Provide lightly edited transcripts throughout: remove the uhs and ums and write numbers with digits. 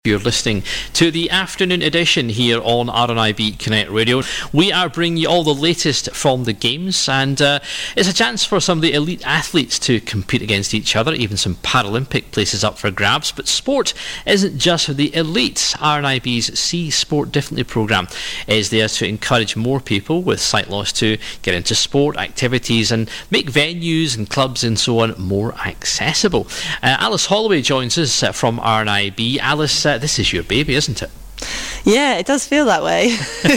You're listening to the afternoon edition here on RNIB Connect Radio. We are bringing you all the latest from the games, and it's a chance for some of the elite athletes to compete against each other, even some Paralympic places up for grabs. But sport isn't just for the elites. RNIB's See Sport Differently programme is there to encourage more people with sight loss to get into sport activities and make venues and clubs and so on more accessible. Alice Holloway joins us from RNIB. Alice, this is your baby, isn't it? Yeah, it does feel that way.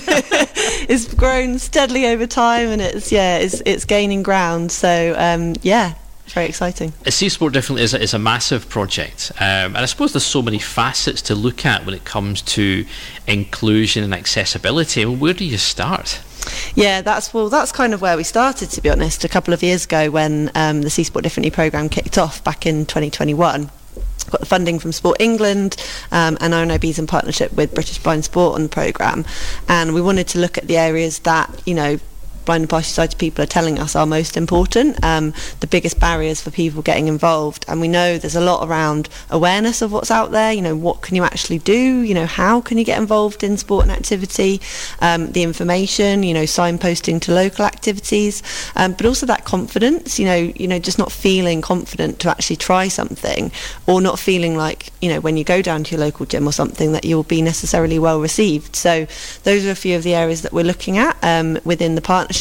It's grown steadily over time, and it's gaining ground. So very exciting. See Sport Differently is a massive project, and I suppose there's so many facets to look at when it comes to inclusion and accessibility. I mean, where do you start? Yeah, that's kind of where we started, to be honest, a couple of years ago when the See Sport Differently programme kicked off back in 2021. Got the funding from Sport England, and RNIB's in partnership with British Blind Sport on the programme, and we wanted to look at the areas that, blind and partially sighted people are telling us are most important, the biggest barriers for people getting involved. And we know there's a lot around awareness of what's out there. What can you actually do? How can you get involved in sport and activity? The information, signposting to local activities, but also that confidence. Just not feeling confident to actually try something, or not feeling like when you go down to your local gym or something that you'll be necessarily well received. So those are a few of the areas that we're looking at within the partnership.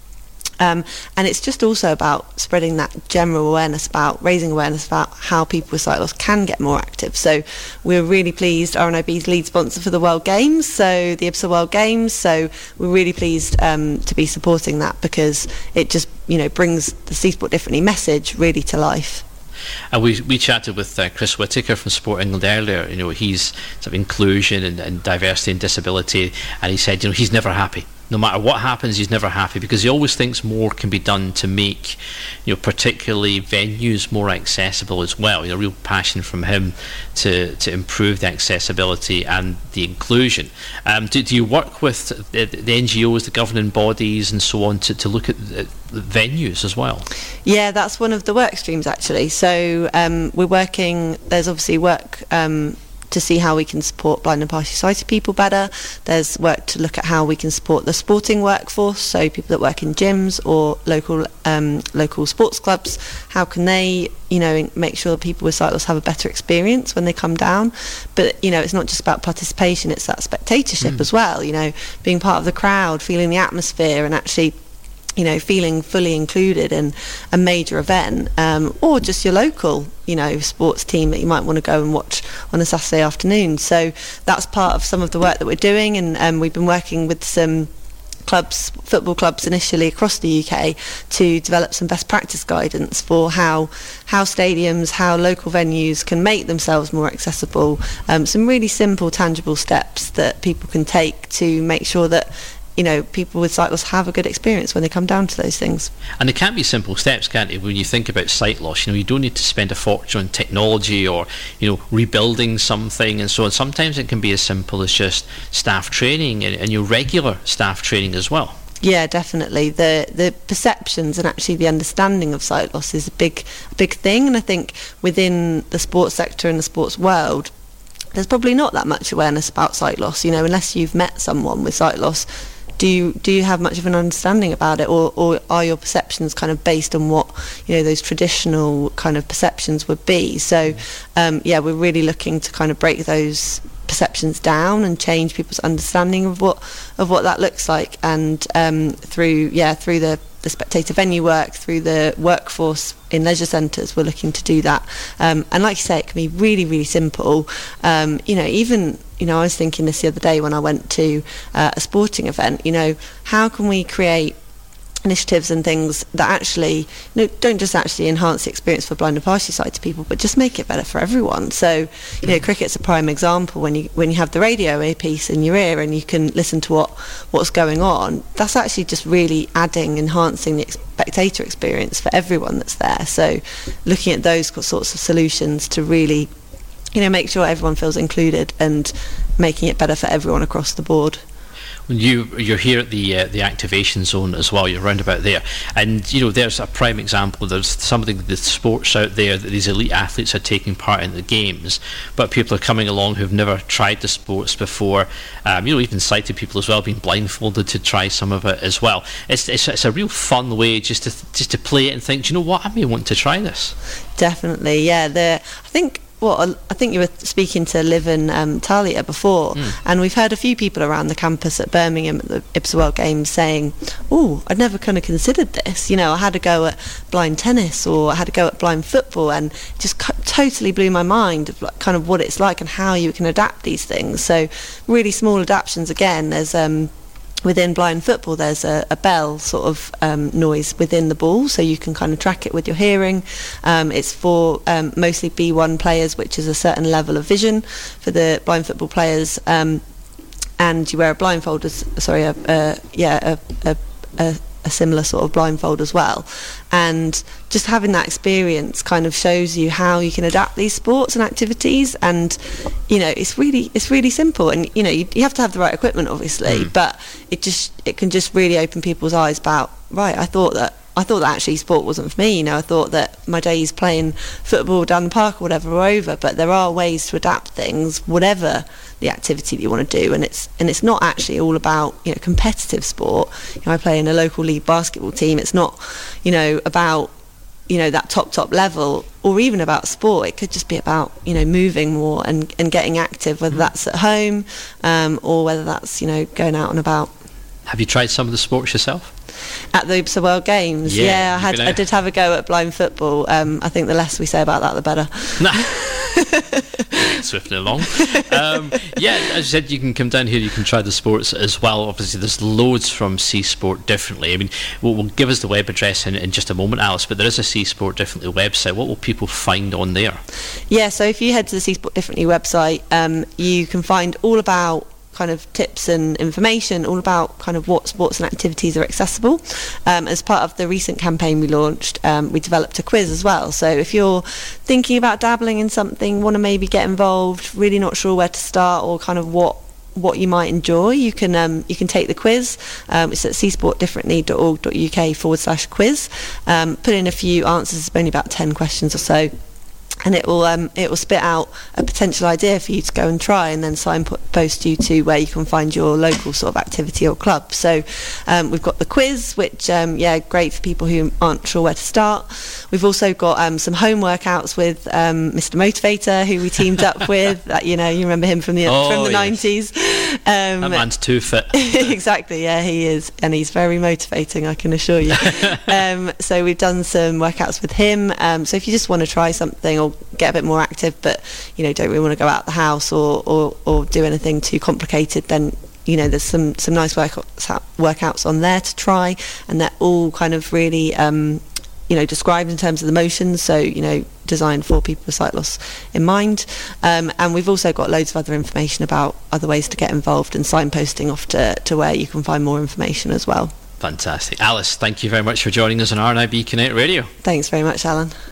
And it's just also about spreading that general awareness, about raising awareness about how people with sight loss can get more active. So we're really pleased, RNIB's lead sponsor for the World Games, so the IBSA World Games, so we're really pleased to be supporting that, because it just brings the See Sport Differently message really to life. And we chatted with Chris Whittaker from Sport England earlier. He's sort of inclusion and diversity and disability, and he said he's never happy. No matter what happens, he's never happy, because he always thinks more can be done to make, particularly venues more accessible as well. Real passion from him to improve the accessibility and the inclusion. Do you work with the NGOs, the governing bodies and so on to look at venues as well? Yeah, that's one of the work streams actually. So we're working, there's obviously work to see how we can support blind and partially sighted people better. There's work to look at how we can support the sporting workforce, so people that work in gyms or local sports clubs. How can they, make sure that people with sight loss have a better experience when they come down? But it's not just about participation; it's that spectatorship as well. Being part of the crowd, feeling the atmosphere, and actually feeling fully included in a major event, or just your local, sports team that you might want to go and watch on a Saturday afternoon. So that's part of some of the work that we're doing, and we've been working with some clubs, football clubs initially across the UK, to develop some best practice guidance for how stadiums, how local venues can make themselves more accessible. Some really simple, tangible steps that people can take to make sure that people with sight loss have a good experience when they come down to those things. And it can be simple steps, can't it? When you think about sight loss, you don't need to spend a fortune on technology or, rebuilding something and so on. Sometimes it can be as simple as just staff training and your regular staff training as well. Yeah, definitely. The perceptions and actually the understanding of sight loss is a big thing. And I think within the sports sector and the sports world, there's probably not that much awareness about sight loss, unless you've met someone with sight loss. Do you have much of an understanding about it, or are your perceptions kind of based on what those traditional kind of perceptions would be? So we're really looking to kind of break those perceptions down and change people's understanding of what that looks like, and through the spectator venue work, through the workforce in leisure centres, we're looking to do that. And like you say, it can be really, really simple. I was thinking this the other day when I went to a sporting event, how can we create initiatives and things that actually don't just actually enhance the experience for blind and partially sighted people, but just make it better for everyone. So cricket's a prime example. When you have the radio earpiece in your ear and you can listen to what's going on, that's actually just really enhancing the spectator experience for everyone that's there. So looking at those sorts of solutions to really make sure everyone feels included and making it better for everyone across the board. You're here at the activation zone as well. You're round about there, and there's a prime example. There's some of the sports out there that these elite athletes are taking part in the games, but people are coming along who've never tried the sports before. Even sighted people as well, being blindfolded to try some of it as well. It's a real fun way just to play it and think, do you know what, I may want to try this. Definitely, yeah. I think you were speaking to Liv and Talia before, and we've heard a few people around the campus at Birmingham at the IBSA World Games saying, "Oh, I'd never kind of considered this. I had a go at blind tennis, or I had a go at blind football, and it just totally blew my mind of kind of what it's like and how you can adapt these things." So, really small adaptations. Again, there's within blind football, there's a bell sort of noise within the ball, so you can kind of track it with your hearing. It's for mostly B1 players, which is a certain level of vision for the blind football players, and you wear a blindfold, a similar sort of blindfold as well. And just having that experience kind of shows you how you can adapt these sports and activities, and it's really simple, and you have to have the right equipment, obviously, but it can just really open people's eyes about, right, I thought that actually sport wasn't for me. I thought that my days playing football down the park or whatever were over, but there are ways to adapt things, whatever the activity that you want to do, and it's not actually all about competitive sport. I play in a local league basketball team. It's not about that top level, or even about sport. It could just be about moving more and getting active, whether that's at home or whether that's going out and about. Have you tried some of the sports yourself? At the IBSA World Games, I did have a go at blind football. I think the less we say about that, the better. Swiftly along. As you said, you can come down here, you can try the sports as well. Obviously, there's loads from C Sport Differently. I mean, we'll give us the web address in just a moment, Alice, but there is a C Sport Differently website. What will people find on there? Yeah, so if you head to the C Sport Differently website, you can find all about kind of tips and information all about kind of what sports and activities are accessible. As part of the recent campaign we launched, we developed a quiz as well. So if you're thinking about dabbling in something, want to maybe get involved, really not sure where to start, or kind of what you might enjoy, you can take the quiz. It's at csportdifferently.org.uk/quiz. Put in a few answers, only about 10 questions or so, and it will spit out a potential idea for you to go and try, and then signpost you to where you can find your local sort of activity or club. So we've got the quiz, which great for people who aren't sure where to start. We've also got some home workouts with Mr. Motivator, who we teamed up with. You remember him from the 90s. That man's too fit. Exactly, yeah, he is, and he's very motivating, I can assure you. So we've done some workouts with him. So if you just want to try something or get a bit more active, but don't really want to go out the house or do anything too complicated, then there's some nice workouts on there to try, and they're all kind of really described in terms of the motions, so designed for people with sight loss in mind. And we've also got loads of other information about other ways to get involved, and signposting off to where you can find more information as well. Fantastic. Alice, thank you very much for joining us on RNIB Connect Radio. Thanks very much, Alan.